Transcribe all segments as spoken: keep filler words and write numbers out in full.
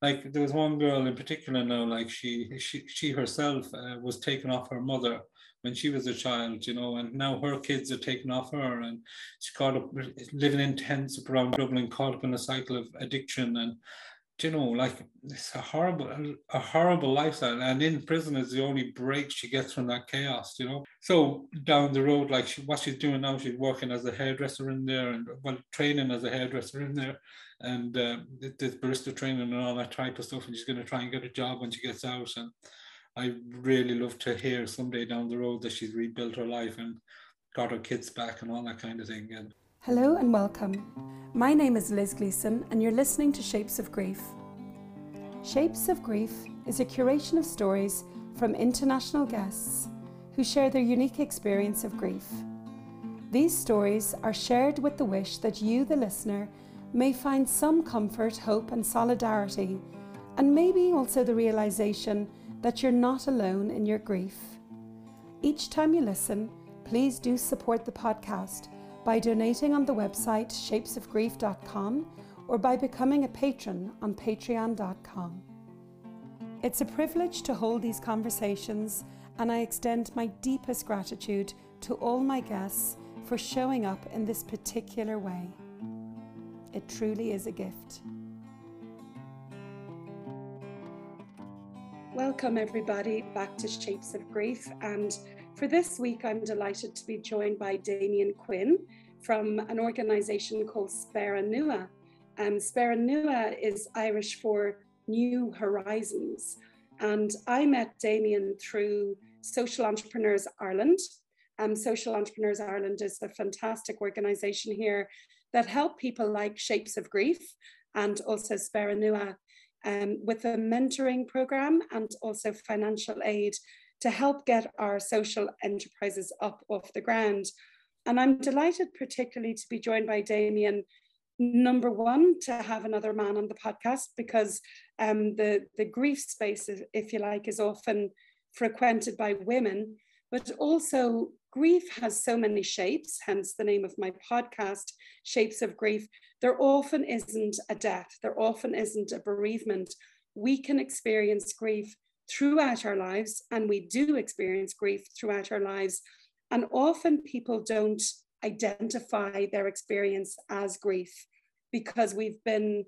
like there was one girl in particular now, like she she she herself uh, was taken off her mother when she was a child, you know, and now her kids are taken off her, and she caught up living in tents up around Dublin, caught up in a cycle of addiction. And you know, like it's a horrible, a horrible lifestyle. And in prison is the only break she gets from that chaos, you know. So down the road, like she, what she's doing now, she's working as a hairdresser in there, and well, training as a hairdresser in there, and uh, there's barista training and all that type of stuff. And she's going to try and get a job when she gets out. And I really love to hear someday down the road that she's rebuilt her life and got her kids back and all that kind of thing. And hello and welcome. My name is Liz Gleeson and you're listening to Shapes of Grief. Shapes of Grief is a curation of stories from international guests who share their unique experience of grief. These stories are shared with the wish that you, the listener, may find some comfort, hope and solidarity, and maybe also the realization that you're not alone in your grief. Each time you listen, please do support the podcast by donating on the website shapes of grief dot com or by becoming a patron on patreon dot com. It's a privilege to hold these conversations, and I extend my deepest gratitude to all my guests for showing up in this particular way. It truly is a gift. Welcome everybody back to Shapes of Grief, and for this week I'm delighted to be joined by Damien Quinn from an organisation called Spera Nua. Um, Spera Nua is Irish for New Horizons, and I met Damien through Social Entrepreneurs Ireland. Um, Social Entrepreneurs Ireland is a fantastic organisation here that help people like Shapes of Grief and also Spera Nua Um, with a mentoring program and also financial aid to help get our social enterprises up off the ground. And I'm delighted particularly to be joined by Damien, number one, to have another man on the podcast, because um, the, the grief space, if you like, is often frequented by women, but also grief has so many shapes, hence the name of my podcast, Shapes of Grief. There often isn't a death, there often isn't a bereavement. We can experience grief throughout our lives, and we do experience grief throughout our lives. And often people don't identify their experience as grief because we've been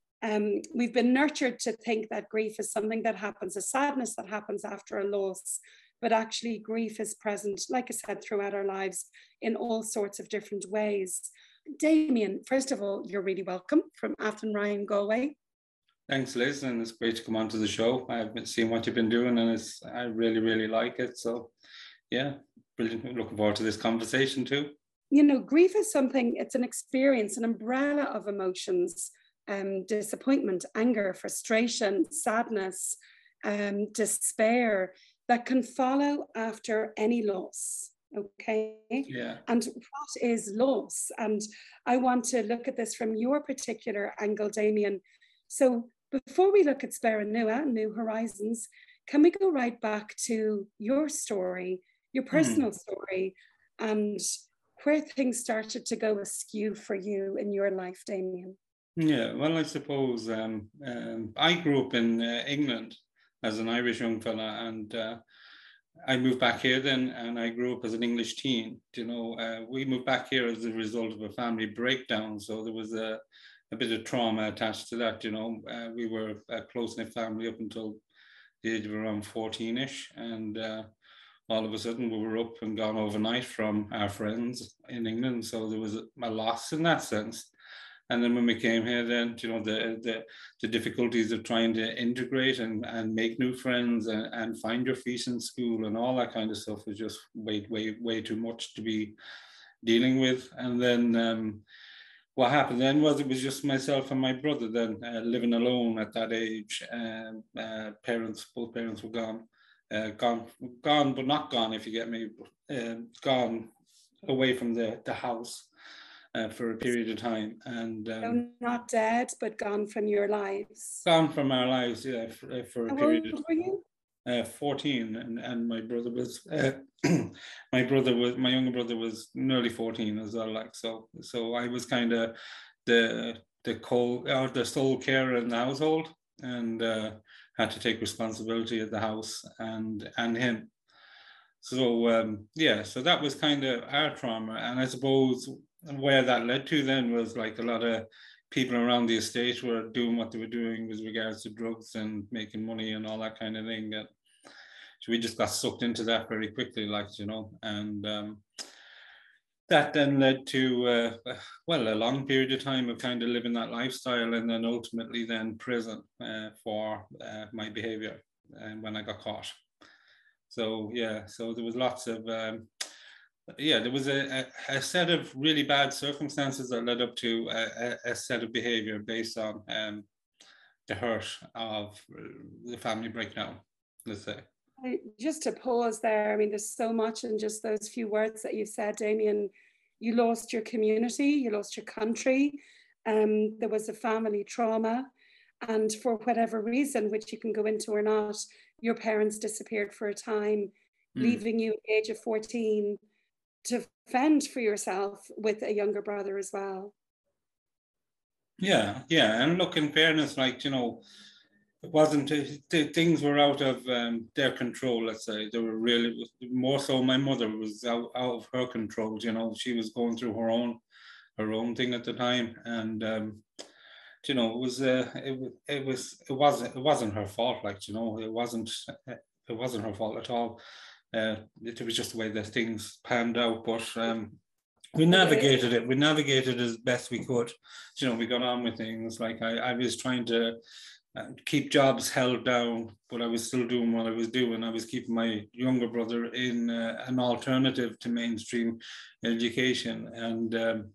um, we've been nurtured to think that grief is something that happens, a sadness that happens after a loss. But actually grief is present, like I said, throughout our lives in all sorts of different ways. Damien, first of all, you're really welcome from Athenry, Galway. Thanks, Liz, and it's great to come onto the show. I've been seeing what you've been doing, and it's I really, really like it. So, yeah, brilliant. Looking forward to this conversation too. You know, grief is something, it's an experience, an umbrella of emotions, um, disappointment, anger, frustration, sadness, um, despair, that can follow after any loss, okay? Yeah. And what is loss? And I want to look at this from your particular angle, Damien. So before we look at Spera Nua, New Horizons, can we go right back to your story, your personal mm. story, and where things started to go askew for you in your life, Damien? Yeah, well, I suppose um, um, I grew up in uh, England as an Irish young fella, and uh, I moved back here then, and I grew up as an English teen. You know, uh, we moved back here as a result of a family breakdown, so there was a, a bit of trauma attached to that. You know, uh, we were a close-knit family up until the age of around fourteen-ish, and uh, all of a sudden we were up and gone overnight from our friends in England, so there was a, a loss in that sense. And then when we came here, then, you know, the the, the difficulties of trying to integrate and, and make new friends and, and find your feet in school and all that kind of stuff was just way, way, way too much to be dealing with. And then um, what happened then was it was just myself and my brother then uh, living alone at that age. Um, uh, parents, both parents were gone, uh, gone, gone, but not gone, if you get me, uh, gone away from the, the house. Uh, for a period of time, and um, so not dead, but gone from your lives. Gone from our lives, yeah, for, for a How period. How old were you? Uh, fourteen, and, and my brother was, uh, my brother was, my younger brother was nearly fourteen as well. Like so, so I was kind of the the cold or the sole carer in the household, and uh, had to take responsibility of the house and and him. So um, yeah, so that was kind of our trauma, and I suppose where that led to then was like a lot of people around the estate were doing what they were doing with regards to drugs and making money and all that kind of thing. And so we just got sucked into that very quickly, like, you know, and um, that then led to, uh, well, a long period of time of kind of living that lifestyle, and then ultimately then prison uh, for uh, my behavior and when I got caught. So yeah, so there was lots of, um, yeah, there was a, a, a set of really bad circumstances that led up to a, a set of behavior based on um, the hurt of the family breakdown, let's say. Just to pause there, I mean, there's so much in just those few words that you said, Damien. You lost your community, you lost your country, um, there was a family trauma, and for whatever reason, which you can go into or not, your parents disappeared for a time, mm. leaving you at the age of fourteen to fend for yourself with a younger brother as well. Yeah, yeah, and look, in fairness, like, you know, it wasn't, things were out of um, their control, let's say. They were really, more so my mother was out, out of her control, you know. She was going through her own her own thing at the time, and um, you know, it was uh, it, it was it wasn't it wasn't her fault, like, you know, it wasn't it wasn't her fault at all. Uh, it was just the way that things panned out, but um, we navigated it. We navigated as best we could. You know, we got on with things. Like I, I was trying to uh, keep jobs held down, but I was still doing what I was doing. I was keeping my younger brother in uh, an alternative to mainstream education. And um,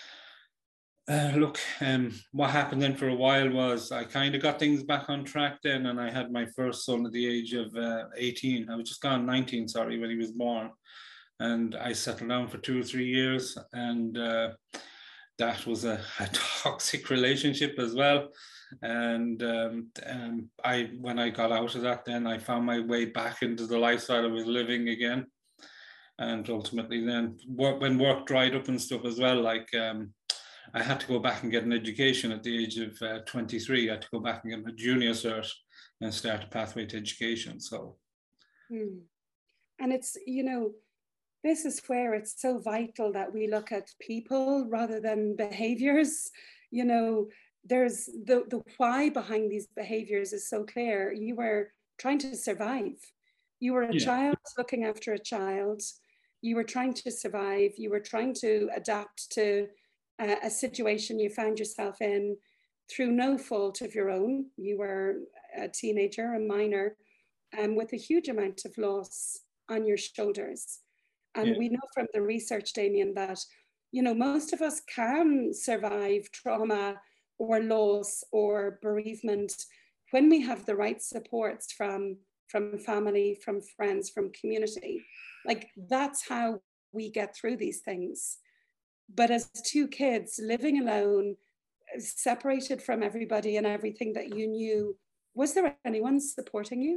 uh, look, um, what happened then for a while was I kind of got things back on track then, and I had my first son at the age of uh, eighteen. I was just gone nineteen, sorry, when he was born. And I settled down for two or three years, and uh, that was a, a toxic relationship as well. And um, um, I, when I got out of that, then I found my way back into the lifestyle I was living again. And ultimately, then work, when work dried up and stuff as well, like um, I had to go back and get an education at the age of uh, twenty-three. I had to go back and get my junior cert and start a pathway to education. So, hmm. And it's, you know, this is where it's so vital that we look at people rather than behaviors. You know, there's the, the why behind these behaviors is so clear. You were trying to survive. You were a yeah. child looking after a child. You were trying to survive. You were trying to adapt to a, a situation you found yourself in through no fault of your own. You were a teenager, a minor, um, with a huge amount of loss on your shoulders. And yeah. we know from the research, Damien, that, you know, most of us can survive trauma or loss or bereavement when we have the right supports from, from family, from friends, from community. Like, that's how we get through these things. But as two kids living alone, separated from everybody and everything that you knew, was there anyone supporting you?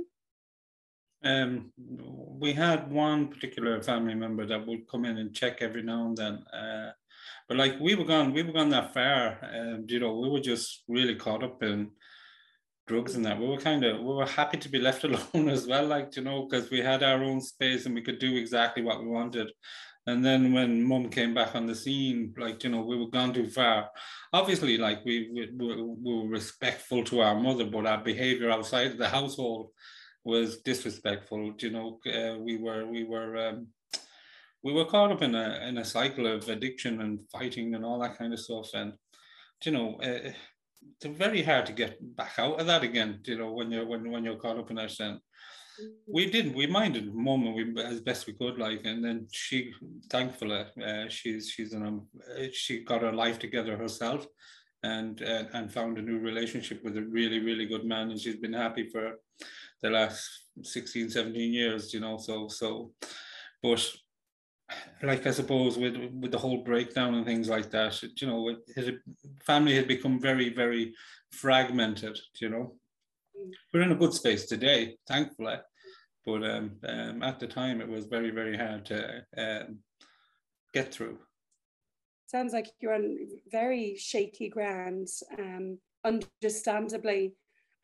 Um, we had one particular family member that would come in and check every now and then. Uh, but like we were gone, we were gone that far, and you know, we were just really caught up in drugs and that. We were kind of, we were happy to be left alone as well, like, you know, because we had our own space and we could do exactly what we wanted. And then when mum came back on the scene, like, you know, we were gone too far. Obviously, like we, we, we were respectful to our mother, but our behavior outside of the household was disrespectful. You know, uh, we were we were um, we were caught up in a in a cycle of addiction and fighting and all that kind of stuff. And you know, uh, it's very hard to get back out of that again. You know, when you're when when you're caught up in that. And we didn't. We minded mum and we as best we could. Like, and then she, thankfully, uh, she's she's in a, she got her life together herself. And, uh, and found a new relationship with a really, really good man. And she's been happy for the last sixteen, seventeen years, you know, so, so, but like, I suppose with, with the whole breakdown and things like that, you know, it, it, family had become very, very fragmented, you know. We're in a good space today, thankfully, but um, um, at the time it was very, very hard to um, get through. Sounds like you're on very shaky ground, um, understandably.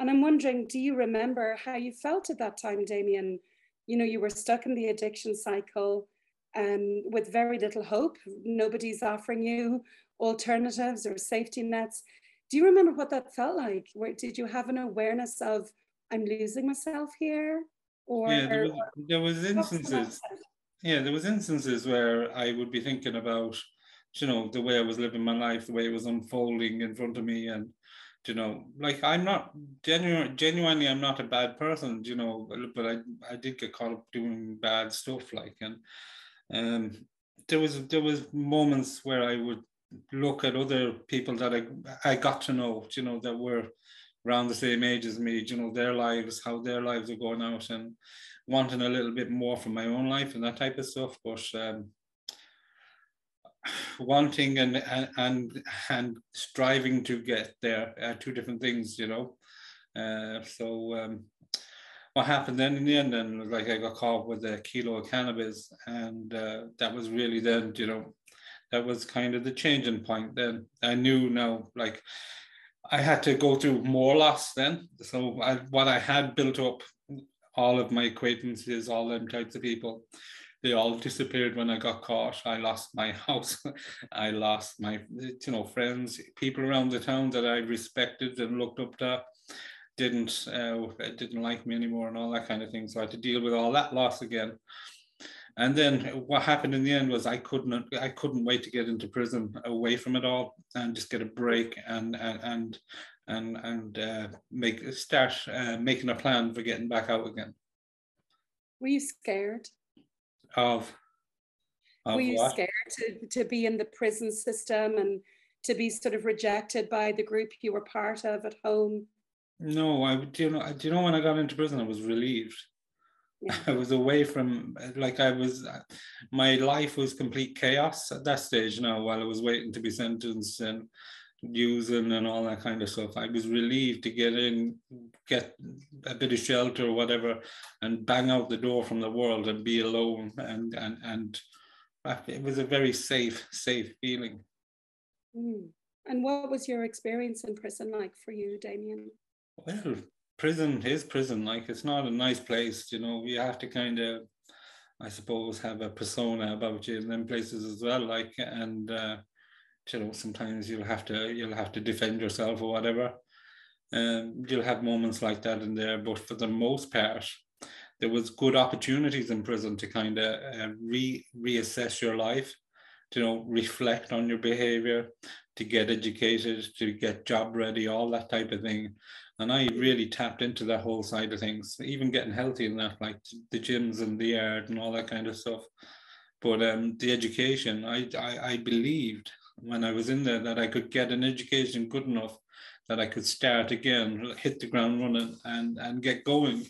And I'm wondering, do you remember how you felt at that time, Damien? You know, you were stuck in the addiction cycle um, with very little hope. Nobody's offering you alternatives or safety nets. Do you remember what that felt like? Where, did you have an awareness of, I'm losing myself here? Or, Yeah, there was, or there was what was the instances. mindset? Yeah, there was instances where I would be thinking about, you know, the way I was living my life, the way it was unfolding in front of me, and you know, like I'm not genuine, genuinely, I'm not a bad person, you know, but I I did get caught up doing bad stuff, like, and um, there was there was moments where I would look at other people that I I got to know, you know, that were around the same age as me, you know, their lives, how their lives are going out, and wanting a little bit more from my own life and that type of stuff. But um, wanting and, and and and striving to get there are two different things, you know. Uh, so um, what happened then in the end? Then, like, I got caught with a kilo of cannabis, and uh, that was really then, you know, that was kind of the changing point. Then I knew now, like, I had to go through more loss then. So I, what I had built up, all of my acquaintances, all them types of people, they all disappeared when I got caught. I lost my house. I lost my, you know, friends, people around the town that I respected and looked up to didn't uh, didn't like me anymore and all that kind of thing. So I had to deal with all that loss again. And then what happened in the end was I couldn't I couldn't wait to get into prison, away from it all, and just get a break and and and and, and uh, make start uh, making a plan for getting back out again. Were you scared? Of Were of you what? scared to, to be in the prison system and to be sort of rejected by the group you were part of at home? No, I do you know do you know when I got into prison I was relieved. Yeah. I was away from, like, I was, my life was complete chaos at that stage now while I was waiting to be sentenced and using and all that kind of stuff. I was relieved to get in, get a bit of shelter or whatever, and bang out the door from the world and be alone. And and and it was a very safe, safe feeling. Mm. And what was your experience in prison like for you, Damien? Well, prison is prison. Like, it's not a nice place, you know. You have to kind of, I suppose, have a persona about you in them places as well. Like, and uh, you know, sometimes you'll have to you'll have to defend yourself or whatever. Um, you'll have moments like that in there, but for the most part, there was good opportunities in prison to kind of uh, re reassess your life, to, you know, reflect on your behavior, to get educated, to get job ready, all that type of thing. And I really tapped into that whole side of things, even getting healthy in that, like the gyms and the yard and all that kind of stuff. But um, the education, I, I, I believed when I was in there that I could get an education good enough that I could start again, hit the ground running and, and get going.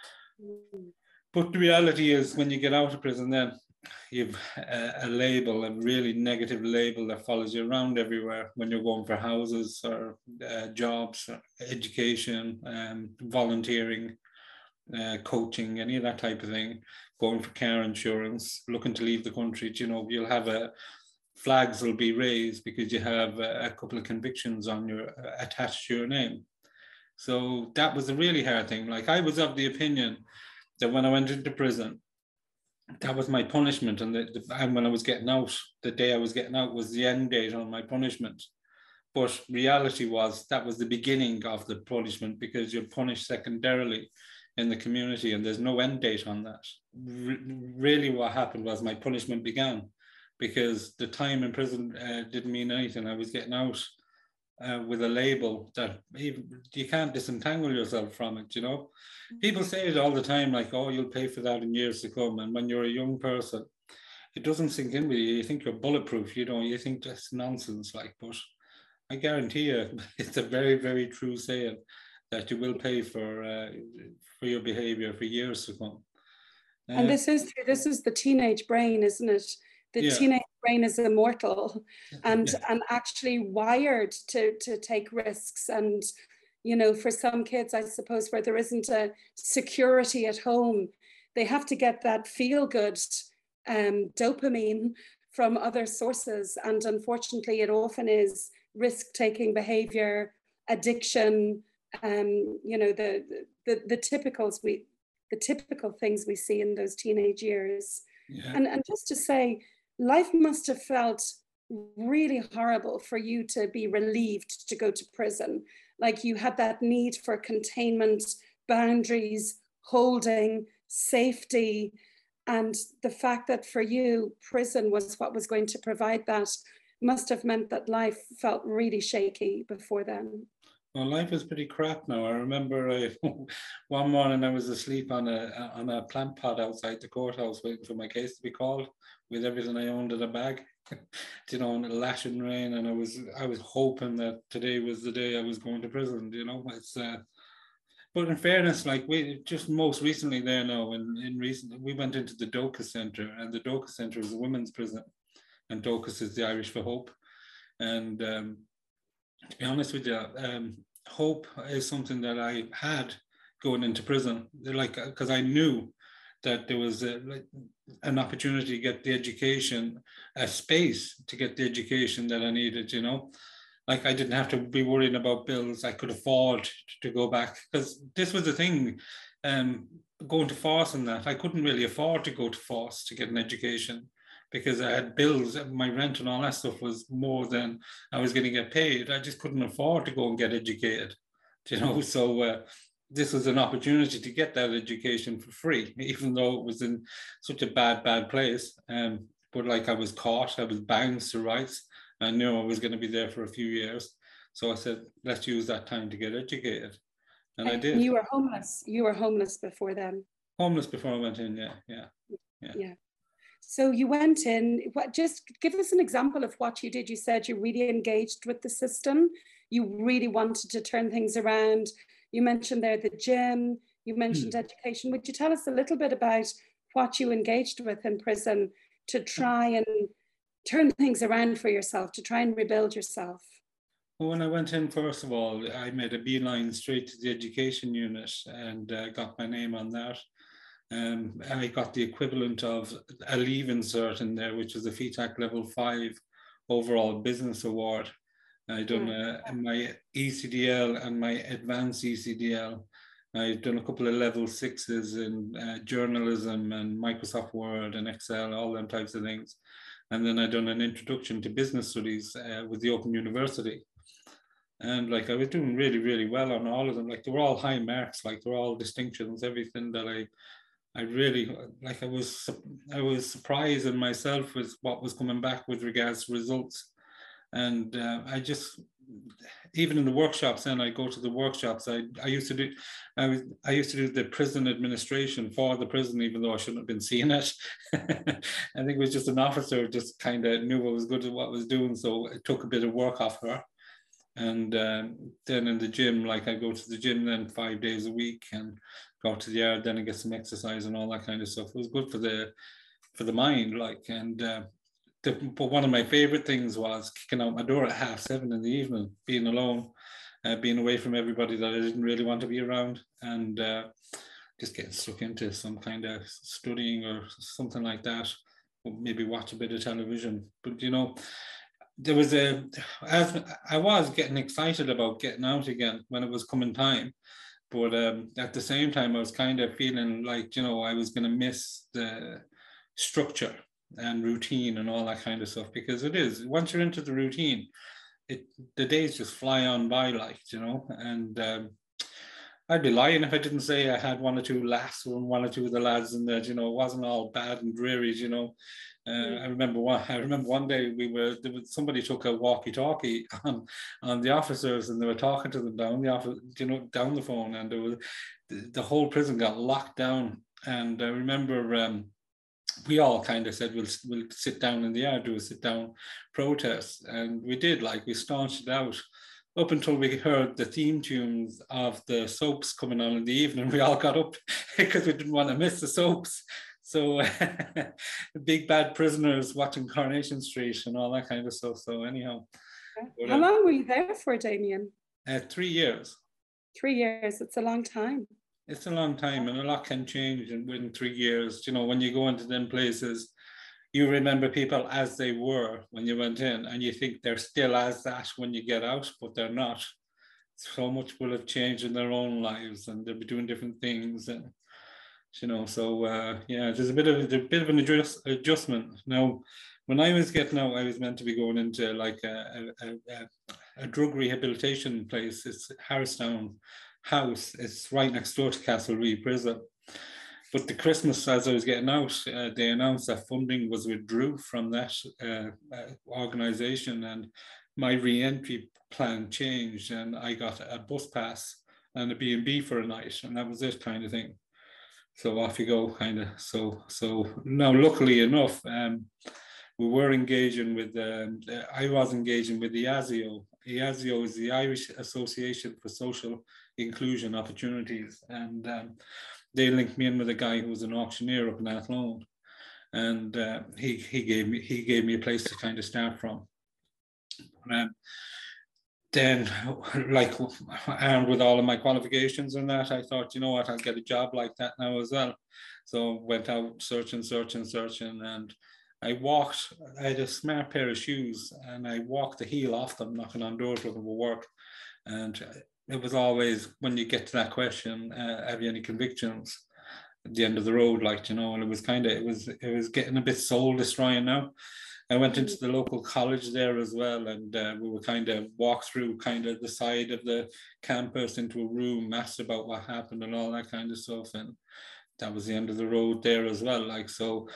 But the reality is, when you get out of prison, then you've a, a label, a really negative label that follows you around everywhere when you're going for houses or uh, jobs, or education, um, volunteering, uh, coaching, any of that type of thing, going for car insurance, looking to leave the country. You know, you'll have a flags will be raised because you have a, a couple of convictions on your uh, attached to your name. So that was a really hard thing. Like, I was of the opinion that when I went into prison, that was my punishment, and, the, the, and when I was getting out, the day I was getting out was the end date on my punishment. But reality was that was the beginning of the punishment, because you're punished secondarily in the community, and there's no end date on that. R- really, what happened was my punishment began, because the time in prison uh, didn't mean anything. I was getting out uh, with a label that even you can't disentangle yourself from it, you know. People say it all the time, like, oh, you'll pay for that in years to come. And when you're a young person, it doesn't sink in with you. You think you're bulletproof, you know, you think that's nonsense, like, but I guarantee you, it's a very, very true saying that you will pay for uh, for your behavior for years to come. Uh, And this is this is the teenage brain, isn't it? The yeah. teenage brain is immortal and Yeah. and actually wired to to take risks. And you know, for some kids, I suppose, where there isn't a security at home, they have to get that feel good um, dopamine from other sources. And unfortunately, it often is risk taking behavior, addiction, um, you know, the, the, the typicals we, the typical things we see in those teenage years. Yeah. And, and just to say, life must have felt really horrible for you to be relieved to go to prison. Like you had that need for containment, boundaries, holding, safety. And the fact that for you, prison was what was going to provide that must have meant that life felt really shaky before then. Well, life is pretty crap now. I remember I, one morning I was asleep on a on a plant pot outside the courthouse waiting for my case to be called with everything I owned in a bag, you know, in the lashing rain. And I was I was hoping that today was the day I was going to prison, you know. It's uh, but in fairness, like we just most recently there now, in, in recent, we went into the Docus Centre, and the Docus Centre is a women's prison, and Docus is the Irish for hope. And um, to be honest with you, um, hope is something that I had going into prison. They're like, because I knew that there was a, like, an opportunity to get the education, a space to get the education that I needed, you know. Like I didn't have to be worrying about bills. I could afford to go back, because this was the thing, um, going to Force and that, I couldn't really afford to go to Force to get an education, because I had bills, my rent and all that stuff was more than I was going to get paid. I just couldn't afford to go and get educated, you know. So uh, this was an opportunity to get that education for free, even though it was in such a bad, bad place. Um, but like I was caught, I was bounced to rights. I knew I was going to be there for a few years. So I said, let's use that time to get educated. And, and I did. You were homeless. You were homeless before then. Homeless before I went in, yeah, yeah, yeah. Yeah. So you went in, what, just give us an example of what you did. You said you really engaged with the system. You really wanted to turn things around. You mentioned there the gym, you mentioned mm. education. Would you tell us a little bit about what you engaged with in prison to try and turn things around for yourself, to try and rebuild yourself? Well, when I went in, first of all, I made a beeline straight to the education unit and uh, got my name on that. Um, I got the equivalent of a leaving cert in there, which was a F E T A C level five overall business award. I done uh, my E C D L and my advanced E C D L. I've done a couple of level sixes in uh, journalism and Microsoft Word and Excel, all them types of things. And then I done an introduction to business studies uh, with the Open University. And like I was doing really, really well on all of them. Like they were all high marks, like they were all distinctions, everything that I I really, like I was, I was surprised in myself with what was coming back with regards to results. And uh, I just, even in the workshops, then I go to the workshops, I, I used to do, I was, I used to do the prison administration for the prison, even though I shouldn't have been seeing it. I think it was just an officer just kind of knew I was good at what I was doing. So it took a bit of work off her. And um, then in the gym, like I go to the gym then five days a week and go to the yard, then I get some exercise and all that kind of stuff. It was good for the for the mind, like. And uh, the, but one of my favorite things was kicking out my door at half seven in the evening, being alone, uh, being away from everybody that I didn't really want to be around, and uh, just getting stuck into some kind of studying or something like that, or maybe watch a bit of television. But you know, there was a, as I was getting excited about getting out again when it was coming time, but um, at the same time I was kind of feeling like, you know, I was going to miss the structure and routine and all that kind of stuff, because it is, once you're into the routine, it the days just fly on by, like, you know. And um, I'd be lying if I didn't say I had one or two laughs with one or two of the lads, and that, you know, it wasn't all bad and dreary, you know. Uh, mm. I remember one. I remember one day we were there was somebody took a walkie-talkie on on the officers, and they were talking to them down the office, you know, down the phone, and there was the, the whole prison got locked down. And I remember um, we all kind of said we'll we'll sit down in the yard, do a sit down protest, and we did. Like we staunched it out. Up until we heard the theme tunes of the soaps coming on in the evening, we all got up because we didn't want to miss the soaps. So big bad prisoners watching Coronation Street and all that kind of stuff. So anyhow. But, How uh, long were you there for, Damien? Uh, three years. Three years, it's a long time. It's a long time, and a lot can change in, in three years. You know, when you go into them places, you remember people as they were when you went in, and you think they're still as that when you get out, but they're not. so much will have changed in their own lives, and they'll be doing different things, and you know, so uh, yeah, there's a bit of a bit of an adjust, adjustment now. When I was getting out, I was meant to be going into like a, a, a, a drug rehabilitation place. It's Harristown House. It's right next door to Castlereagh Prison. But the Christmas, as I was getting out, uh, they announced that funding was withdrew from that uh, uh, organisation, and my re-entry plan changed, and I got a bus pass and a B and B for a night, and that was it, kind of thing. So off you go, kind of. So so now, luckily enough, um, we were engaging with, um, I was engaging with the IASIO. IASIO is the Irish Association for Social Inclusion Opportunities. And um, they linked me in with a guy who was an auctioneer up in Athlone. And uh, he, he, gave me, he gave me a place to kind of start from. Um, then, like, armed with all of my qualifications and that, I thought, you know what, I'll get a job like that now as well. So went out searching, searching, searching, and I walked, I had a smart pair of shoes, and I walked the heel off them, knocking on doors looking for work. And it was always, when you get to that question, uh, have you any convictions? At the end of the road, like, you know, and it was kind of, it was, it was getting a bit soul destroying now. I went into the local college there as well, and uh, we were kind of walked through kind of the side of the campus into a room, asked about what happened and all that kind of stuff. And that was the end of the road there as well. Like, so,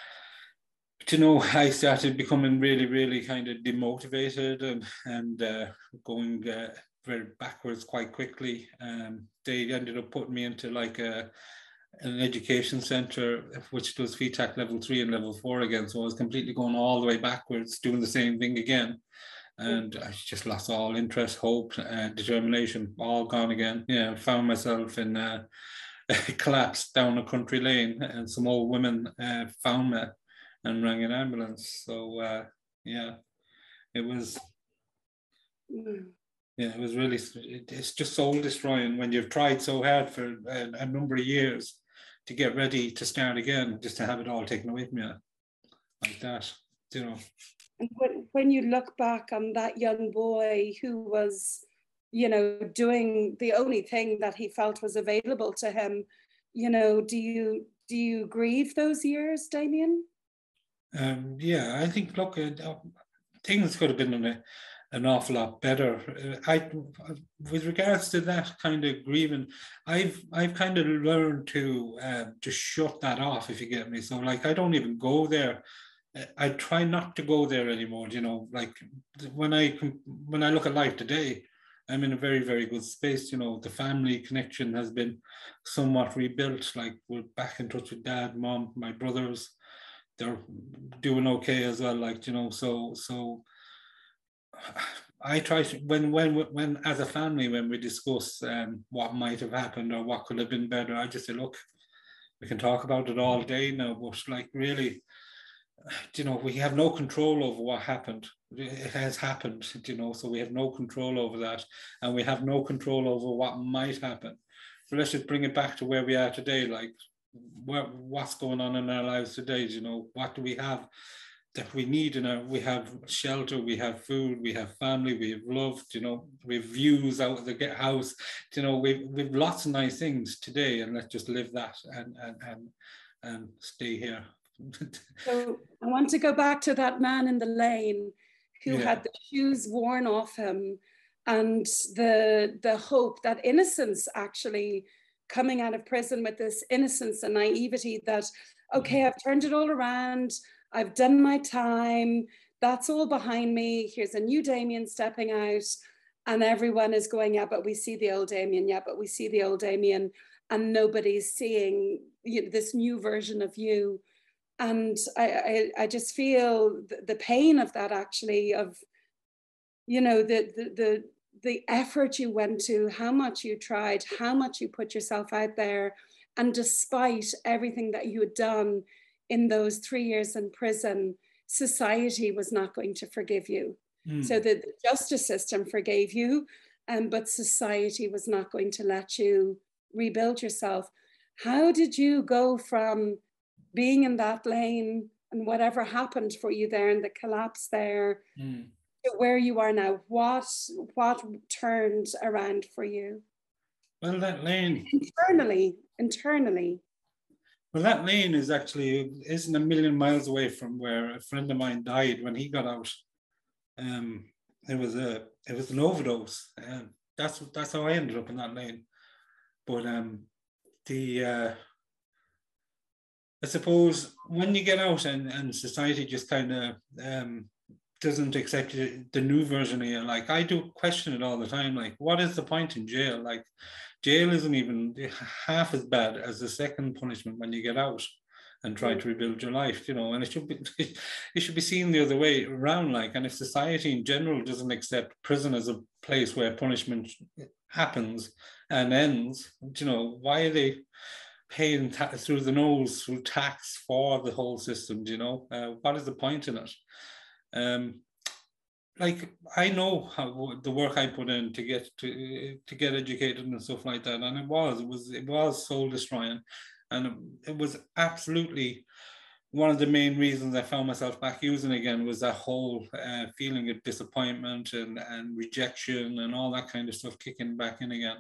you know, I started becoming really, really kind of demotivated and, and uh, going uh, very backwards quite quickly. Um, they ended up putting me into like a, an education centre, which does F E T A C level three and level four again. So I was completely going all the way backwards, doing the same thing again. And I just lost all interest, hope, uh, determination, all gone again. Yeah, I found myself in uh, collapsed down a country lane, and some old women uh, found me and rang an ambulance. So uh, yeah, it was, mm. yeah, it was really, it, it's just soul destroying when you've tried so hard for a, a number of years to get ready to start again, just to have it all taken away from you like that, you know. And when, when you look back on that young boy who was, you know, doing the only thing that he felt was available to him, you know, do you do you grieve those years, Damien? Um, yeah, I think, look, uh, things could have been an, an awful lot better. Uh, I, with regards to that kind of grieving, I've I've kind of learned to uh, to shut that off, if you get me. So, like, I don't even go there. I try not to go there anymore. You know, like when I when I look at life today, I'm in a very, very good space. You know, the family connection has been somewhat rebuilt. Like, we're back in touch with dad, mom, my brothers. They're doing okay as well. Like, you know, so so I try to, when when when as a family, when we discuss um, what might have happened or what could have been better, I just say, look, we can talk about it all day now, but like, really, you know, we have no control over what happened. It has happened, you know, so we have no control over that, and we have no control over what might happen. So let's just bring it back to where we are today. Like, what, what's going on in our lives today? You know, what do we have that we need in our, we have shelter, we have food, we have family, we have love, you know, we have views out of the house, you know, we've, we've lots of nice things today, and let's just live that and, and, and, and stay here. So I want to go back to that man in the lane who yeah. had the shoes worn off him, and the the hope, that innocence, actually coming out of prison with this innocence and naivety that, okay, I've turned it all around, I've done my time, that's all behind me, here's a new Damien stepping out, and everyone is going, yeah, but we see the old Damien, yeah, but we see the old Damien, and nobody's seeing, you know, this new version of you. And I, I, I just feel the, the pain of that, actually, of, you know, the, the, the, the effort you went to, how much you tried, how much you put yourself out there. And despite everything that you had done in those three years in prison, society was not going to forgive you. Mm. So the, the justice system forgave you, um, but society was not going to let you rebuild yourself. How did you go from being in that lane and whatever happened for you there and the collapse there, mm. to where you are now, what what turned around for you? Well, that lane internally, internally. Well, that lane is actually isn't a million miles away from where a friend of mine died when he got out. Um, it was a it was an overdose. Uh, that's that's how I ended up in that lane. But um, the uh, I suppose when you get out and, and society just kind of um, doesn't accept you, the new version of you, like I do question it all the time. Like, what is the point in jail? Like, jail isn't even half as bad as the second punishment when you get out and try to rebuild your life, you know, and it should be it should be seen the other way around. Like, and if society in general doesn't accept prison as a place where punishment happens and ends, you know, why are they paying ta- through the nose through tax for the whole system? You know, uh, what is the point in it? Um, like I know how the work I put in to get to to get educated and stuff like that, and it was it was it was soul destroying, and it, it was absolutely one of the main reasons I found myself back using again was that whole uh, feeling of disappointment and and rejection and all that kind of stuff kicking back in again.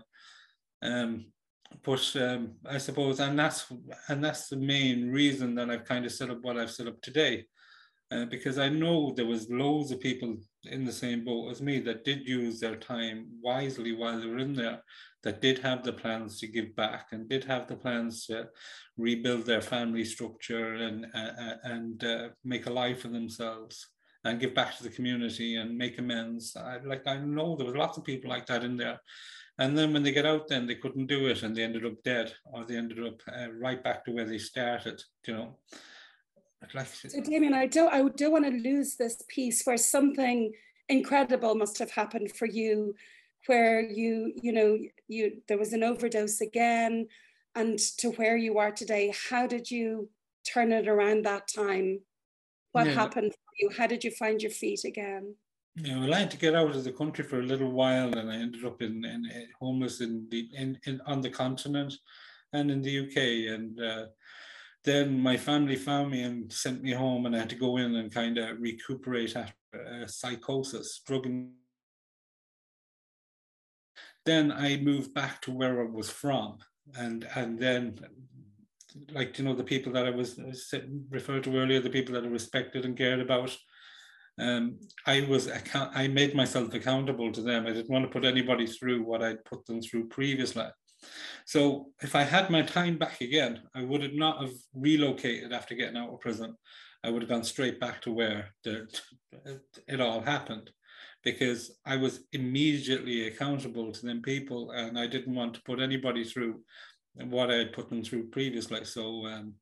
Um, but um, I suppose, and that's and that's the main reason that I've kind of set up what I've set up today. Uh, because I know there was loads of people in the same boat as me that did use their time wisely while they were in there, that did have the plans to give back and did have the plans to rebuild their family structure and uh, and uh, make a life for themselves and give back to the community and make amends. I, like I know there was lots of people like that in there. And then when they get out, then they couldn't do it, and they ended up dead, or they ended up uh, right back to where they started. You know. Like, so Damien, I don't, I don't want to lose this piece where something incredible must have happened for you, where you, you know, you there was an overdose again, and to where you are today. How did you turn it around that time? What yeah. happened for you? How did you find your feet again? Yeah, well, I had to get out of the country for a little while, and I ended up in, in, in homeless in the in, in on the continent and in the U K. And uh, then my family found me and sent me home, and I had to go in and kind of recuperate after uh, psychosis, drug. Then I moved back to where I was from, and and then, like you know, the people that I was referred to earlier, the people that I respected and cared about. Um, I was account- I made myself accountable to them. I didn't want to put anybody through what I'd put them through previously. So if I had my time back again, I would have not have relocated after getting out of prison. I would have gone straight back to where the, it all happened, because I was immediately accountable to them people, and I didn't want to put anybody through what I had put them through previously. So um,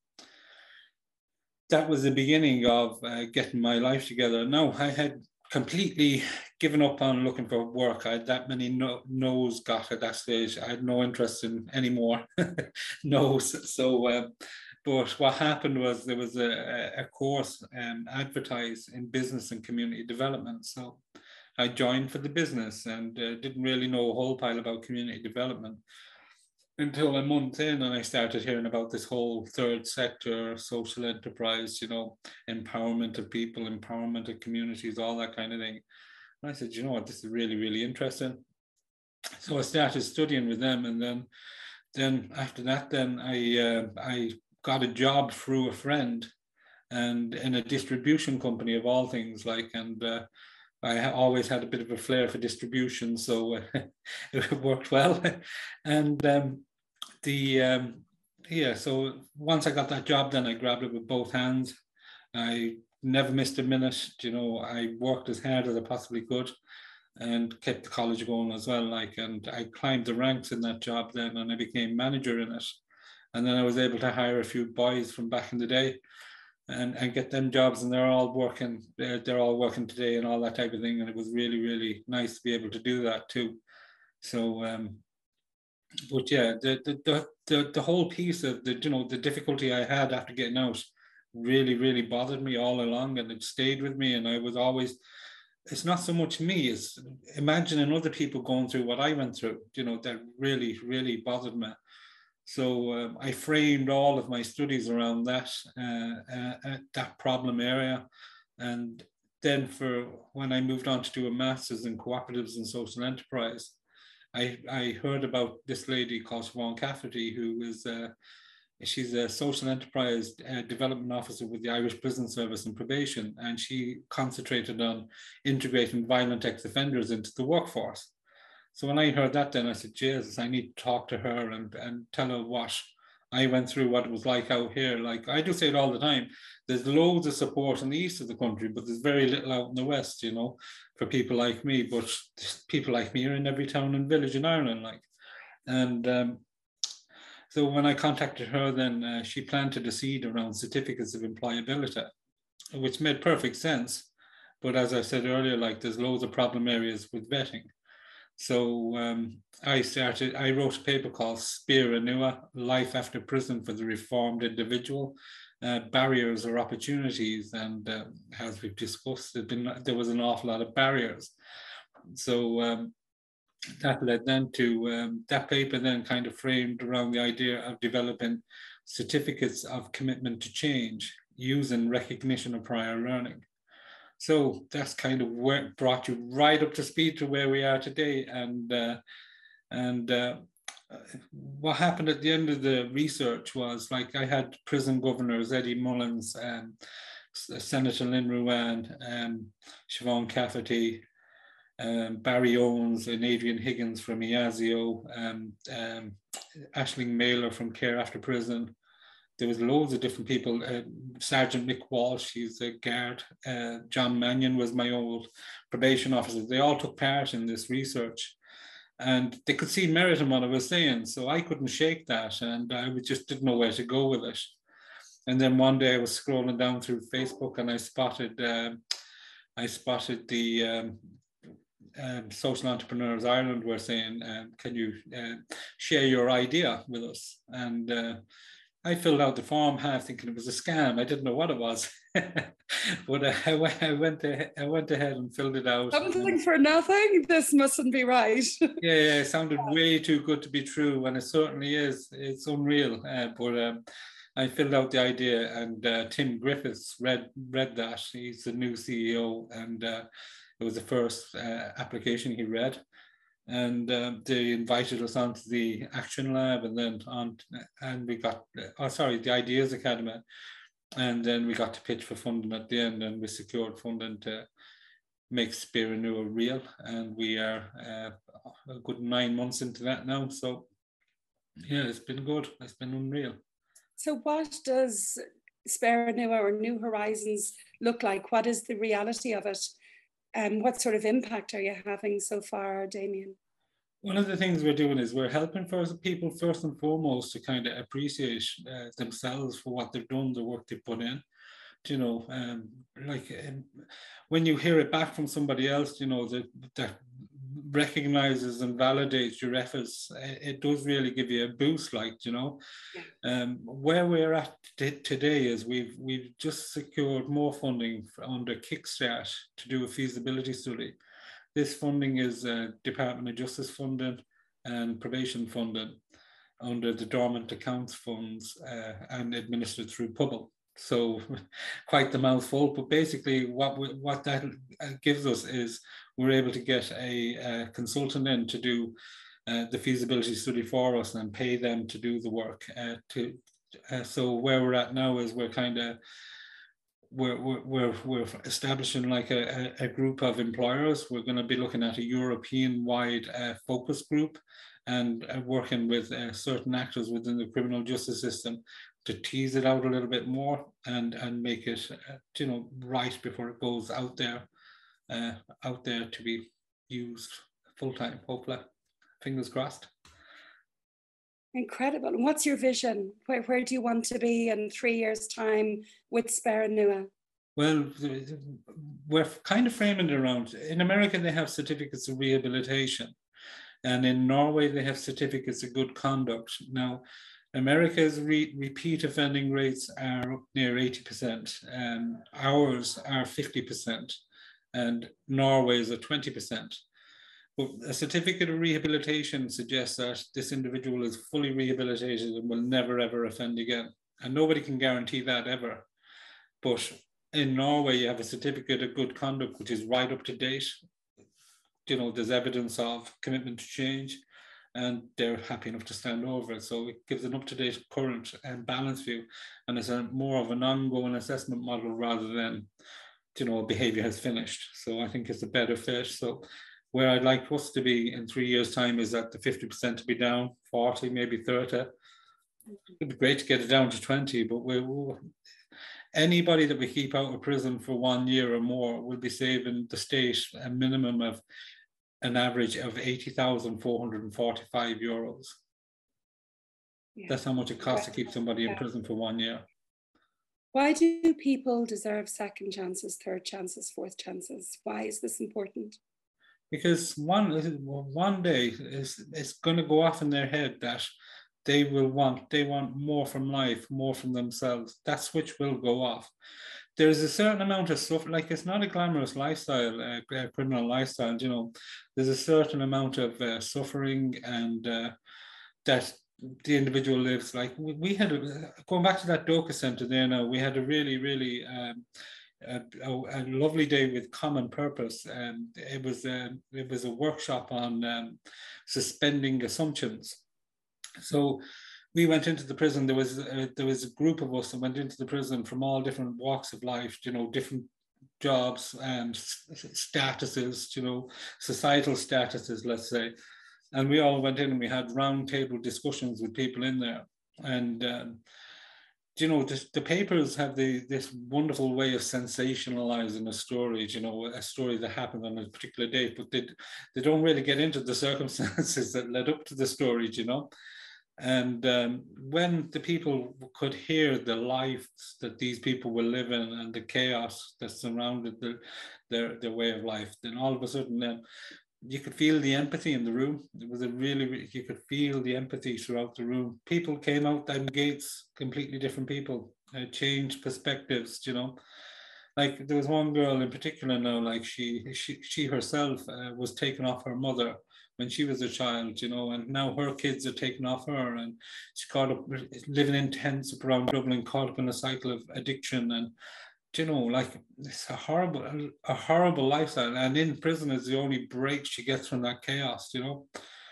that was the beginning of uh, getting my life together. No, I had completely given up on looking for work. I had that many no- no's got at that stage. I had no interest in any more no's. So, uh, but what happened was there was a, a course um, advertised in business and community development. So I joined for the business and uh, didn't really know a whole pile about community development until a month in, and I started hearing about this whole third sector, social enterprise, you know, empowerment of people, empowerment of communities, all that kind of thing. And I said, you know what, this is really, really interesting. So I started studying with them, and then, then after that, then I uh, I got a job through a friend, and in a distribution company of all things, like, and uh, I always had a bit of a flair for distribution, so uh, it worked well. And um, the um, yeah, so once I got that job, then I grabbed it with both hands. I never missed a minute. You know, I worked as hard as I possibly could, and kept the college going as well. Like, and I climbed the ranks in that job then, and I became manager in it. And then I was able to hire a few boys from back in the day, and, and get them jobs, and they're all working, they're, they're all working today and all that type of thing. And it was really, really nice to be able to do that too. So, um, but yeah, the, the, the, the whole piece of the, you know, the difficulty I had after getting out really, really bothered me all along, and it stayed with me. And I was always, it's not so much me, it's imagining other people going through what I went through, you know, that really, really bothered me. So um, I framed all of my studies around that uh, uh, that problem area, and then for when I moved on to do a master's in cooperatives and social enterprise, I, I heard about this lady called Siobhan Cafferty, who is uh, she's a social enterprise uh, development officer with the Irish Prison Service and Probation, and she concentrated on integrating violent ex-offenders into the workforce. So when I heard that, then I said, Jesus, I need to talk to her and, and tell her what I went through, what it was like out here. Like I do say it all the time, there's loads of support in the east of the country, but there's very little out in the west, you know, for people like me. But people like me are in every town and village in Ireland, like. And um, so when I contacted her, then uh, she planted a seed around certificates of employability, which made perfect sense. But as I said earlier, like there's loads of problem areas with vetting. So um, I started, I wrote a paper called Spéire Nua, Life After Prison for the Reformed Individual, uh, Barriers or Opportunities. And uh, as we've discussed, been, there was an awful lot of barriers. So um, that led then to, um, that paper then kind of framed around the idea of developing certificates of commitment to change using recognition of prior learning. So that's kind of where brought you right up to speed to where we are today. And uh, and uh, what happened at the end of the research was, like, I had prison governors, Eddie Mullins, um, Senator Lynn Ruane, um, Siobhan Cafferty, um, Barry Owens and Adrian Higgins from IASIO, um, um, Aisling Mailer from Care After Prison. There was loads of different people. Uh, Sergeant Mick Walsh, he's a guard. Uh, John Mannion was my old probation officer. They all took part in this research, and they could see merit in what I was saying. So I couldn't shake that, and I just didn't know where to go with it. And then one day I was scrolling down through Facebook, and I spotted, uh, I spotted the um, um, Social Entrepreneurs Ireland were saying, um, "Can you uh, share your idea with us?" And uh, I filled out the form half thinking it was a scam. I didn't know what it was. But uh, I, went, I, went ahead, I went ahead and filled it out. Something for nothing? This mustn't be right. yeah, yeah, it sounded way too good to be true, and it certainly is. It's unreal. Uh, but um, I filled out the idea, and uh, Tim Griffiths read, read that. He's the new C E O, and uh, it was the first uh, application he read. And uh, they invited us onto the Action Lab, and then on, and we got, oh sorry, the Ideas Academy, and then we got to pitch for funding at the end, and we secured funding to make Spéire Nua real, and we are uh, a good nine months into that now. So yeah, it's been good. It's been unreal. So what does Spéire Nua or New Horizons look like? What is the reality of it? And um, what sort of impact are you having so far, Damien? One of the things we're doing is we're helping first people first and foremost to kind of appreciate uh, themselves for what they've done, the work they put in. You know, um, like um, when you hear it back from somebody else, you know, that, that recognizes and validates your efforts, it does really give you a boost, like, you know. Yeah. Um, where we're at today is we've we've just secured more funding under Kickstart to do a feasibility study. This funding is uh, Department of Justice funding and probation funding under the dormant accounts funds uh, and administered through P U B L. So quite the mouthful, but basically what we, what that gives us is we're able to get a, a consultant in to do uh, the feasibility study for us and pay them to do the work. Uh, to uh, so where we're at now is we're kind of we're we're we're establishing like a, a group of employers. We're going to be looking at a European-wide uh, focus group and uh, working with uh, certain actors within the criminal justice system to tease it out a little bit more and and make it uh, you know right before it goes out there uh, out there to be used full time. Hopefully, fingers crossed. Incredible. And what's your vision? Where, where do you want to be in three years' time with Spéire Nua? Well, we're kind of framing it around. In America, they have certificates of rehabilitation. And in Norway, they have certificates of good conduct. Now, America's re repeat offending rates are up near eighty percent. Um, ours are fifty percent. And Norway's are twenty percent. But a certificate of rehabilitation suggests that this individual is fully rehabilitated and will never, ever offend again. And nobody can guarantee that ever. But in Norway, you have a certificate of good conduct, which is right up to date. You know, there's evidence of commitment to change, and they're happy enough to stand over it. So it gives an up-to-date, current and balanced view, and it's a more of an ongoing assessment model rather than, you know, behavior has finished. So I think it's a better fit. So where I'd like us to be in three years' time is at the fifty percent to be down, forty, maybe thirty. It'd be great to get it down to twenty, but we will. Anybody that we keep out of prison for one year or more will be saving the state a minimum of an average of eighty thousand four hundred forty-five euros. Yeah. That's how much it costs to keep somebody in prison for one year. Why do people deserve second chances, third chances, fourth chances? Why is this important? Because one, one day it's, it's going to go off in their head that they will want, they want more from life, more from themselves. That switch will go off. There's a certain amount of stuff, like it's not a glamorous lifestyle, a uh, criminal lifestyle, you know, there's a certain amount of uh, suffering and uh, that the individual lives. Like we, we had, a, going back to that Doka Centre there now, we had a really, really, um, a, a, a lovely day with Common Purpose. And it was a, it was a workshop on um, suspending assumptions. So we went into the prison. There was a, there was a group of us that went into the prison from all different walks of life, you know, different jobs and statuses, you know, societal statuses, let's say. And we all went in and we had round table discussions with people in there. And, um, you know, the, the papers have the, this wonderful way of sensationalizing a story, you know, a story that happened on a particular date, but they, they don't really get into the circumstances that led up to the story, you know. And um, when the people could hear the lives that these people were living and the chaos that surrounded the, their, their way of life, then all of a sudden um, you could feel the empathy in the room. It was a really, you could feel the empathy throughout the room. People came out them gates, completely different people, uh, changed perspectives, you know. Like there was one girl in particular now, like she, she, she herself uh, was taken off her mother when she was a child, you know, and now her kids are taken off her, and she's caught up living in tents up around Dublin, caught up in a cycle of addiction. And, you know, like it's a horrible, a horrible lifestyle. And in prison is the only break she gets from that chaos, you know.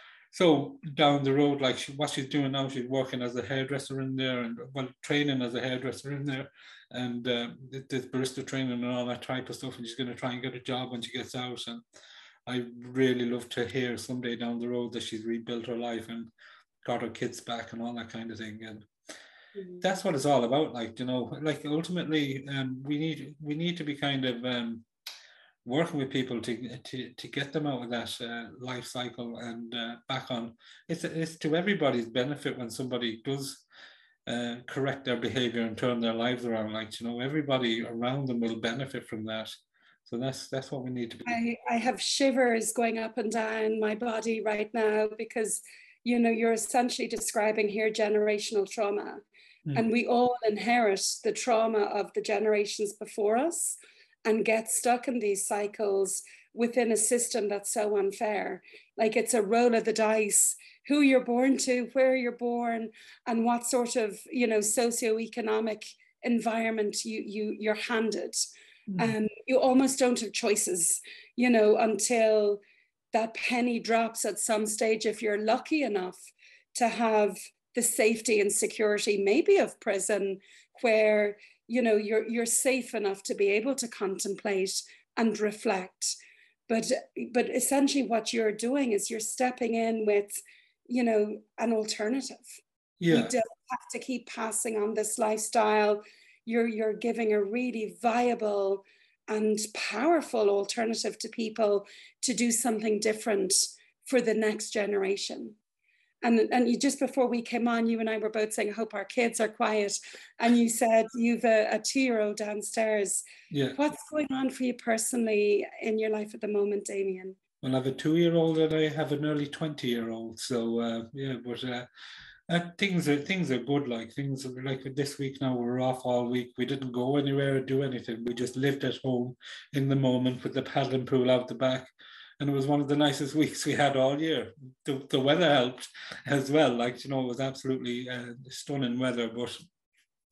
So down the road, like she, what she's doing now, she's working as a hairdresser in there, and well, training as a hairdresser in there, and uh, there's barista training and all that type of stuff. And she's going to try and get a job when she gets out. And I really love to hear someday down the road that she's rebuilt her life and got her kids back and all that kind of thing. And mm-hmm. that's what it's all about. Like, you know, like ultimately, um, we need we need to be kind of um, working with people to to to get them out of that uh, life cycle and uh, back on. It's it's to everybody's benefit when somebody does uh, correct their behavior and turn their lives around. Like, you know, everybody around them will benefit from that. So that's that's what we need to be. I, I have shivers going up and down my body right now because, you know, you're essentially describing here generational trauma. Mm. And we all inherit the trauma of the generations before us and get stuck in these cycles within a system that's so unfair. Like it's a roll of the dice, who you're born to, where you're born, and what sort of, you know, socioeconomic environment you, you, you're handed. And um, you almost don't have choices, you know, until that penny drops at some stage, if you're lucky enough to have the safety and security, maybe of prison, where, you know, you're, you're safe enough to be able to contemplate and reflect. But, but essentially what you're doing is you're stepping in with, you know, an alternative. Yeah. You don't have to keep passing on this lifestyle. You're, you're giving a really viable and powerful alternative to people to do something different for the next generation. And, and you, just before we came on, you and I were both saying, I hope our kids are quiet. And you said you've a, a two-year-old downstairs. Yeah. What's going on for you personally in your life at the moment, Damien? Well, I have a two-year-old and I have an early twenty-year-old. So, uh, yeah, but... Uh, Uh, things are things are good. Like things are, like this week now, we're off all week. We didn't go anywhere or do anything. We just lived at home in the moment with the paddling pool out the back, and it was one of the nicest weeks we had all year. The, the weather helped as well. Like, you know, it was absolutely uh, stunning weather. But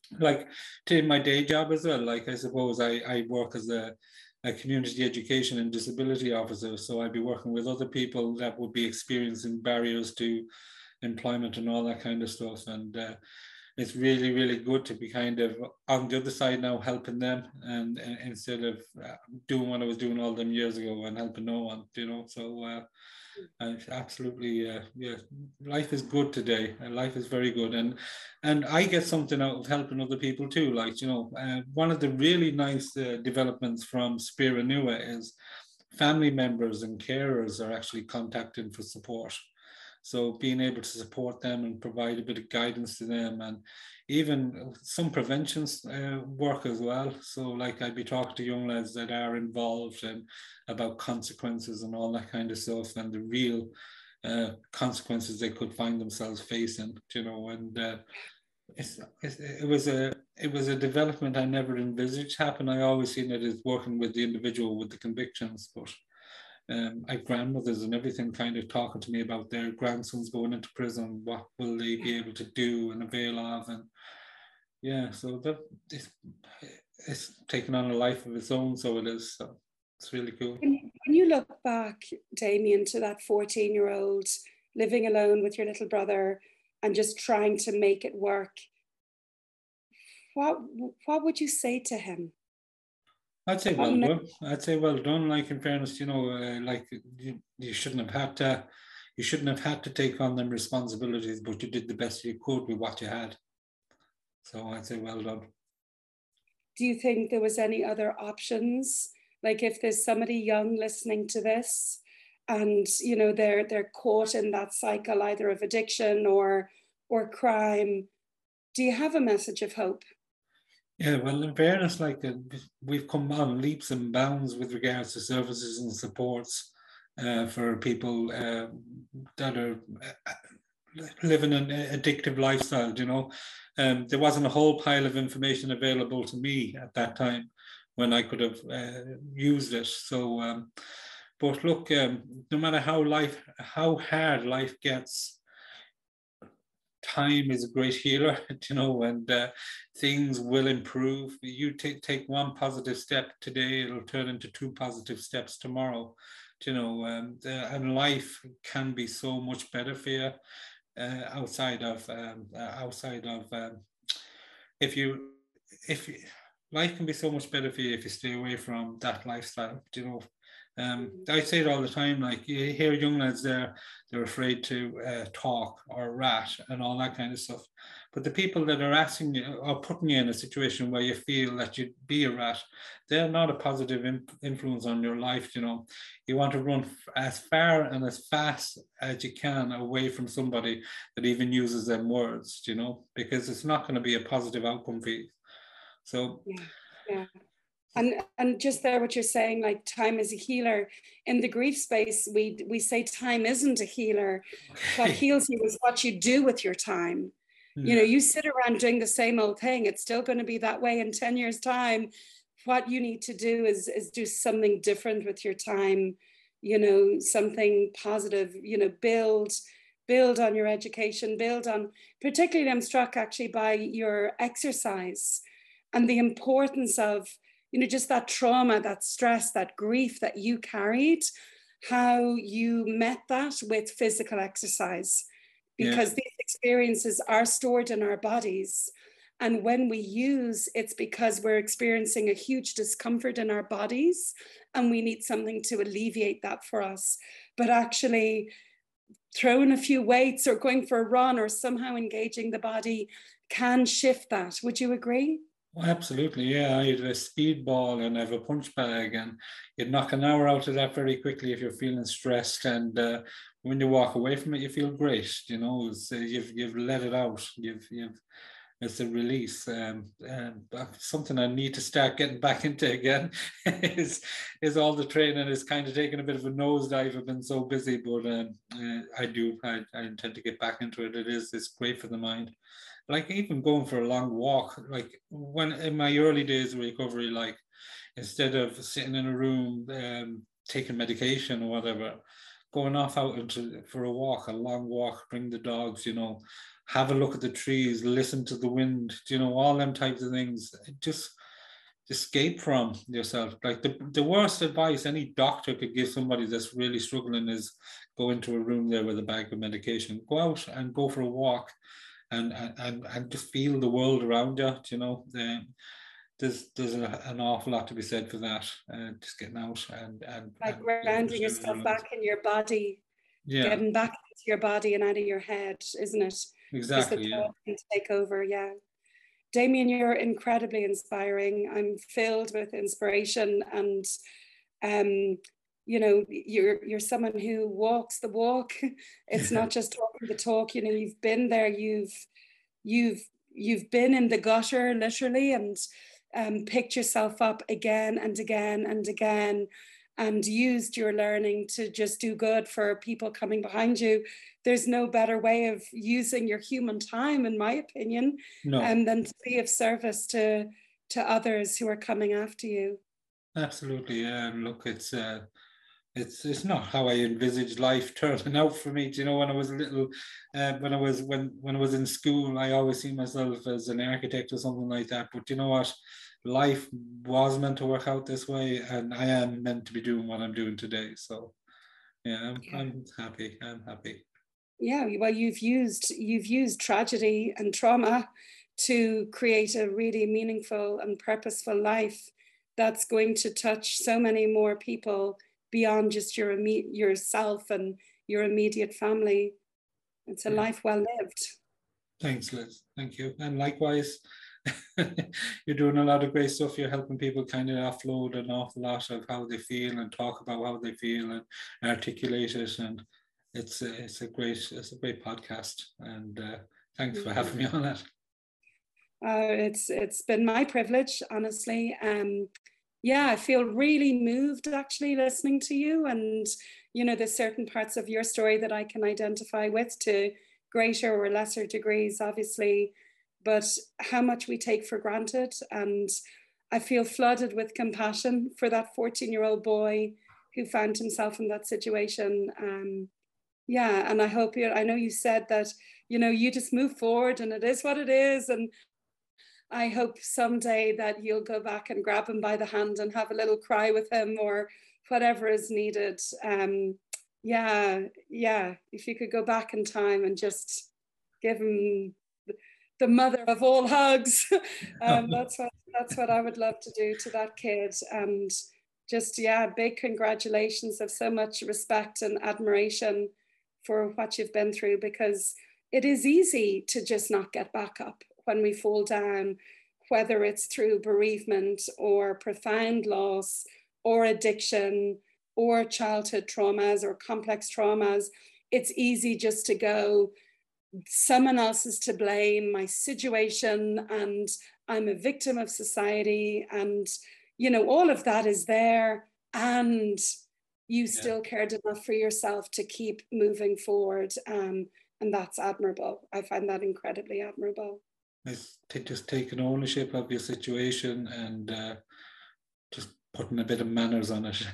like to my day job as well. Like I suppose I, I work as a, a community education and disability officer. So I'd be working with other people that would be experiencing barriers to employment and all that kind of stuff. And uh, it's really, really good to be kind of on the other side now, helping them, and, and instead of uh, doing what I was doing all them years ago and helping no one, you know. So uh, I absolutely, uh, yeah, life is good today, and life is very good, and and I get something out of helping other people too. Like, you know, uh, one of the really nice uh, developments from Spira Nua is family members and carers are actually contacting for support. So being able to support them and provide a bit of guidance to them, and even some prevention uh, work as well. So like I'd be talking to young lads that are involved and about consequences and all that kind of stuff, and the real uh, consequences they could find themselves facing, you know. And uh, it's, it's, it was a it was a development I never envisaged happen. I always seen it as working with the individual with the convictions, but um, I have grandmothers and everything kind of talking to me about their grandsons going into prison. What will they be able to do and avail of? And yeah, so that it's, it's taken on a life of its own. So it is. So it's really cool. When, when you look back, Damien, to that fourteen-year-old living alone with your little brother and just trying to make it work, what what would you say to him? I'd say well done. I'd say well done. Like, in fairness, you know, uh, like you, you shouldn't have had to, you shouldn't have had to take on them responsibilities, but you did the best you could with what you had. So I'd say well done. Do you think there was any other options? Like, if there's somebody young listening to this, and you know they're they're caught in that cycle either of addiction or or crime, do you have a message of hope? Yeah, well, in fairness, like uh, we've come on leaps and bounds with regards to services and supports uh, for people uh, that are uh, living an addictive lifestyle. You know, um, there wasn't a whole pile of information available to me at that time when I could have uh, used it. So, um, but look, um, no matter how life, how hard life gets, time is a great healer, you know, and uh, things will improve. You take take one positive step today, it'll turn into two positive steps tomorrow, you know, um, the, and life can be so much better for you uh, outside of um, uh, outside of um, if you if you, life can be so much better for you if you stay away from that lifestyle, you know. Um, I say it all the time, like you hear young lads there, they're afraid to uh, talk or rat and all that kind of stuff. But the people that are asking you or putting you in a situation where you feel that you'd be a rat, they're not a positive in- influence on your life, you know. You want to run as far and as fast as you can away from somebody that even uses them words, you know, because it's not going to be a positive outcome for you. So, yeah, yeah. And, and just there, what you're saying, like time is a healer. In the grief space, we we say time isn't a healer. okay. What heals you is what you do with your time. Yeah. You know, you sit around doing the same old thing. It's still going to be that way in ten years' time. What you need to do is, is do something different with your time, you know, something positive, you know, build, build on your education, build on, particularly I'm struck actually by your exercise and the importance of, you know, just that trauma, that stress, that grief that you carried, how you met that with physical exercise, because yeah. these experiences are stored in our bodies. And when we use, it's because we're experiencing a huge discomfort in our bodies and we need something to alleviate that for us. But actually throwing a few weights or going for a run or somehow engaging the body can shift that. Would you agree? Well, absolutely, yeah. I have a speed ball and I have a punch bag, and you'd knock an hour out of that very quickly if you're feeling stressed. And uh, when you walk away from it, you feel great. You know, it's, uh, you've you've let it out. You've you've it's a release. Um, and something I need to start getting back into again is is all the training is kind of taking a bit of a nosedive. I've been so busy, but um, uh, I do. I, I intend to get back into it. It is. It's great for the mind. Like even going for a long walk, like when in my early days of recovery, like instead of sitting in a room um, taking medication or whatever, going off out into for a walk, a long walk, bring the dogs, you know, have a look at the trees, listen to the wind, you know, all them types of things. Just escape from yourself. Like the, the worst advice any doctor could give somebody that's really struggling is go into a room there with a bag of medication. Go out and go for a walk and and, and just feel the world around you, you know. Um, there's there's a, an awful lot to be said for that. Uh, just getting out and and like and grounding yourself back in your body, yeah, getting back into your body and out of your head, isn't it? Exactly. Because the Yeah. thought can take over. Yeah. Damien, you're incredibly inspiring. I'm filled with inspiration, and um, you know, you're you're someone who walks the walk. It's not just talking the talk. You know, you've been there. You've you've you've been in the gutter literally, and um, picked yourself up again and again and again, and used your learning to just do good for people coming behind you. There's no better way of using your human time, in my opinion, No. and um, than to be of service to to others who are coming after you. Absolutely, yeah. And look, it's uh, it's it's not how I envisaged life turning out for me. Do you know, when I was little, uh, when I was when when I was in school, I always see myself as an architect or something like that. But you know what? Life was meant to work out this way, and I am meant to be doing what I'm doing today. So, yeah, I'm, yeah. I'm happy. I'm happy. Yeah, well, you've used you've used tragedy and trauma to create a really meaningful and purposeful life that's going to touch so many more people beyond just your imme- yourself and your immediate family. It's a yeah. life well lived. Thanks, Liz. Thank you. And likewise, you're doing a lot of great stuff. You're helping people kind of offload an awful lot of how they feel and talk about how they feel and articulate it. And it's a, it's a great it's a great podcast. And uh, thanks mm-hmm. for having me on it. Uh, it's it's been my privilege, honestly. Um, yeah, I feel really moved actually listening to you, and you know, there's certain parts of your story that I can identify with to greater or lesser degrees, obviously, but how much we take for granted. And I feel flooded with compassion for that fourteen-year-old boy who found himself in that situation. Um, yeah, and I hope you. I know you said that you know you just move forward, and it is what it is, and I hope someday that you'll go back and grab him by the hand and have a little cry with him or whatever is needed. Um, yeah, yeah. If you could go back in time and just give him the mother of all hugs, um, that's what that's what I would love to do to that kid. And just, yeah, big congratulations, of so much respect and admiration for what you've been through, because it is easy to just not get back up when we fall down, whether it's through bereavement or profound loss or addiction or childhood traumas or complex traumas. It's easy just to go, someone else is to blame, my situation, and I'm a victim of society. And, you know, all of that is there. And you still yeah. cared enough for yourself to keep moving forward. Um, and that's admirable. I find that incredibly admirable. It's just taking ownership of your situation and uh, just putting a bit of manners on it.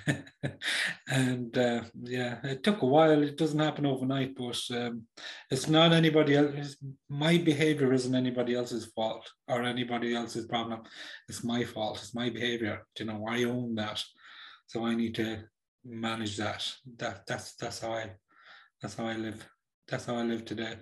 and uh, yeah, it took a while. It doesn't happen overnight, but um, it's not anybody else. My behavior isn't anybody else's fault or anybody else's problem. It's my fault. It's my behavior. You know, I own that, so I need to manage that. That that's that's how I that's how I live. That's how I live today.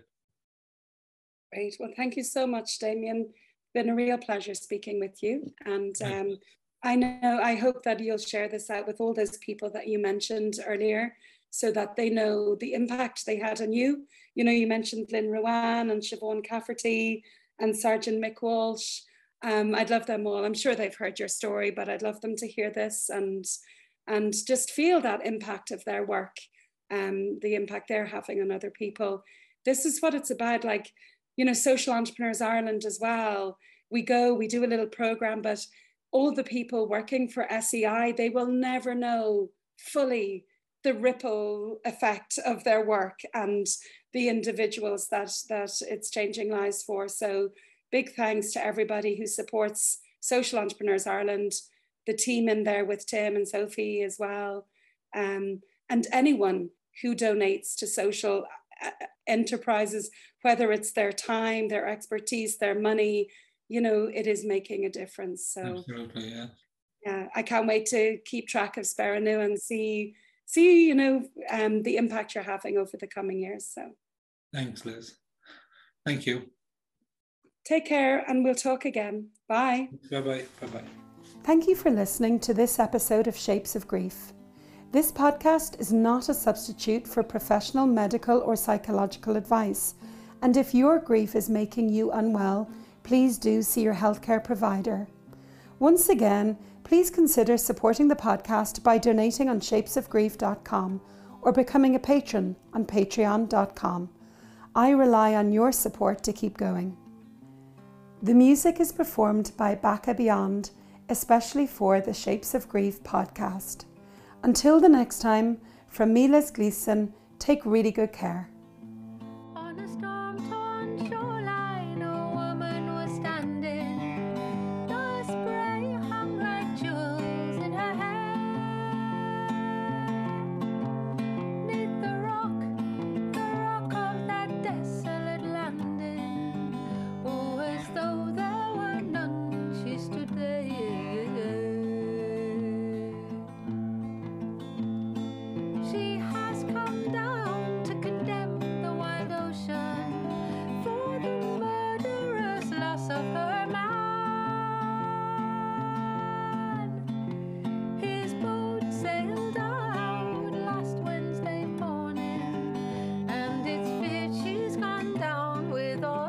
Great. Well, thank you so much, Damien. It's been a real pleasure speaking with you. And um, I know, I hope that you'll share this out with all those people that you mentioned earlier, so that they know the impact they had on you. You know, you mentioned Lynn Rowan and Siobhan Cafferty and Sergeant Mick Walsh. Um, I'd love them all. I'm sure they've heard your story, but I'd love them to hear this and, and just feel that impact of their work, um, the impact they're having on other people. This is what it's about. Like, you know, Social Entrepreneurs Ireland as well. We go, we do a little program, but all the people working for S E I, they will never know fully the ripple effect of their work and the individuals that, that it's changing lives for. So big thanks to everybody who supports Social Entrepreneurs Ireland, the team in there with Tim and Sophie as well, um, and anyone who donates to social enterprises, whether it's their time, their expertise, their money, you know, it is making a difference. So absolutely, yeah. Yeah, I can't wait to keep track of Spera Nua and see, see, you know, um, the impact you're having over the coming years. So thanks, Liz. Thank you. Take care, and we'll talk again. Bye. Bye-bye. Bye-bye. Thank you for listening to this episode of Shapes of Grief. This podcast is not a substitute for professional medical or psychological advice. And if your grief is making you unwell, please do see your healthcare provider. Once again, please consider supporting the podcast by donating on shapes of grief dot com or becoming a patron on patreon dot com. I rely on your support to keep going. The music is performed by Baka Beyond, especially for the Shapes of Grief podcast. Until the next time, from me, Liz Gleeson, take really good care. On a storm-torn shoreline, a woman was standing. The spray hung like jewels in her hair. 'Neath the rock, the rock of that desolate landing, oh, as though there were none, she stood there. She has come down to condemn the wild ocean for the murderous loss of her man. His boat sailed out last Wednesday morning, and it's feared she's gone down with all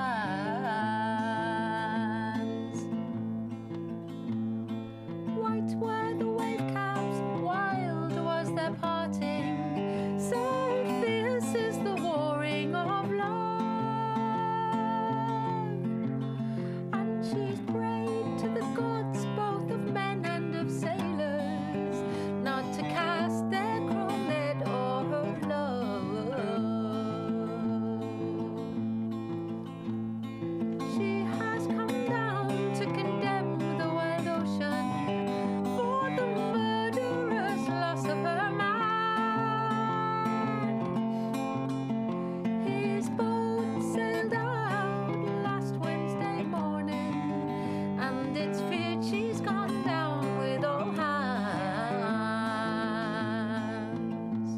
hands. White were the wave caps, wild was their parting, so fierce is the warring of love. And she's prayed to the gods, both of men and of sailors, not to cast their cruel net o'er her love. She has come down to condemn the wild ocean for the murderous loss of her man. His boat sailed out last Wednesday morning, and it's feared she's gone down with all hands.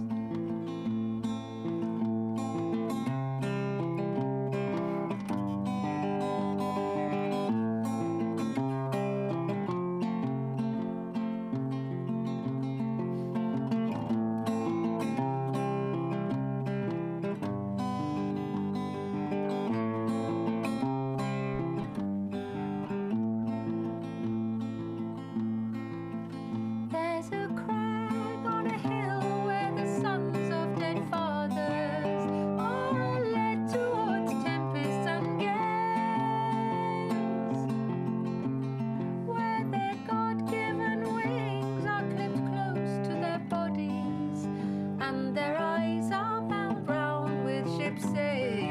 There's a crag on a hill where the sons of dead fathers are led towards tempests and gales, where their God-given wings are clipped close to their bodies, and their eyes are bound round with ship's sail.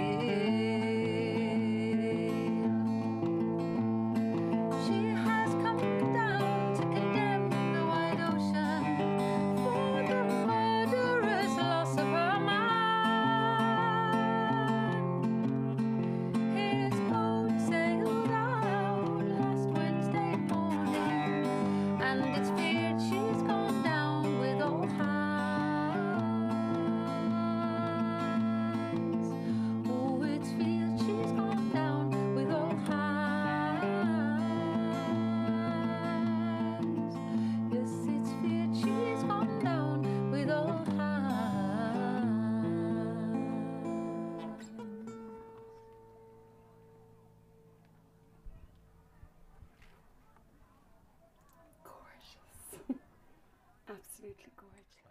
She has come down to condemn the wide ocean for the murderous loss of her man. His boat sailed out last Wednesday morning, and it's feared she's gone down with all hands. Oh, it's feared she's gone down with all hands. Yes, it's feared she's gone down with all hands. Gorgeous. Absolutely gorgeous.